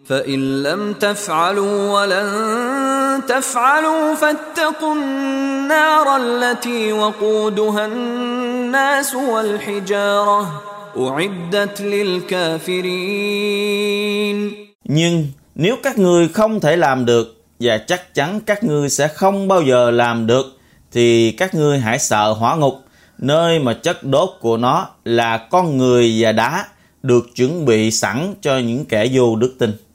فإن لم تفعلوا ولن تفعلوا فاتقوا النار التي وقودها الناس والحجارة أعدت للكافرين. Nhưng nếu các ngươi không thể làm được, và chắc chắn các ngươi sẽ không bao giờ làm được, thì các ngươi hãy sợ hỏa ngục, nơi mà chất đốt của nó là con người và đá, được chuẩn bị sẵn cho những kẻ vô đức tin.